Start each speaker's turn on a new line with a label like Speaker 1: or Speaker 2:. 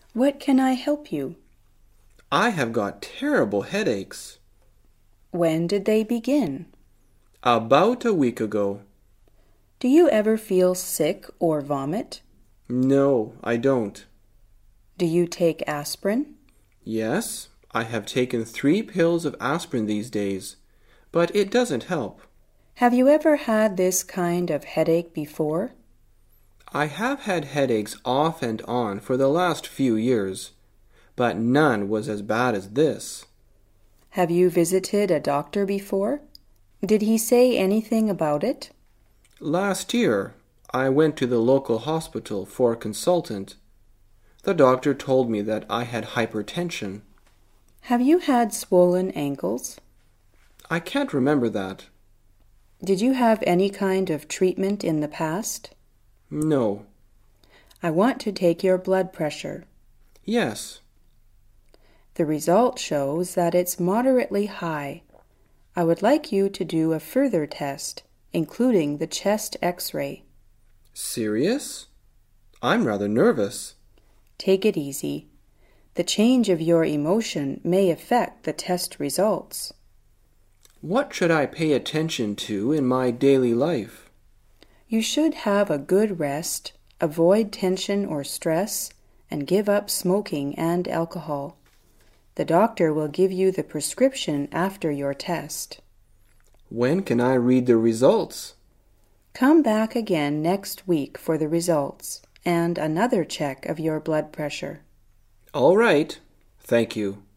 Speaker 1: What can I help you?
Speaker 2: I have got terrible headaches.
Speaker 1: When did they begin?
Speaker 2: About a week ago.
Speaker 1: Do you ever feel sick or vomit?
Speaker 2: No, I don't.
Speaker 1: Do you take aspirin?
Speaker 2: Yes, I have taken 3 pills of aspirin these days, but it doesn't help.
Speaker 1: Have you ever had this kind of headache before?
Speaker 2: I have had headaches off and on for the last few years, but none was as bad as this.
Speaker 1: Have you visited a doctor before? Did he say anything about it?
Speaker 2: Last year, I went to the local hospital for a consultant. The doctor told me that I had hypertension.
Speaker 1: Have you had swollen ankles?
Speaker 2: I can't remember that.
Speaker 1: Did you have any kind of treatment in the past?
Speaker 2: No.
Speaker 1: I want to take your blood pressure.
Speaker 2: Yes.
Speaker 1: The result shows that it's moderately high. I would like you to do a further test, including the chest X-ray.
Speaker 2: Serious? I'm rather nervous.
Speaker 1: Take it easy. The change of your emotion may affect the test results.
Speaker 2: What should I pay attention to in my daily life?
Speaker 1: You should have a good rest, avoid tension or stress, and give up smoking and alcohol. The doctor will give you the prescription after your test.
Speaker 2: When can I read the results?
Speaker 1: Come back again next week for the results and another check of your blood pressure.
Speaker 2: All right. Thank you.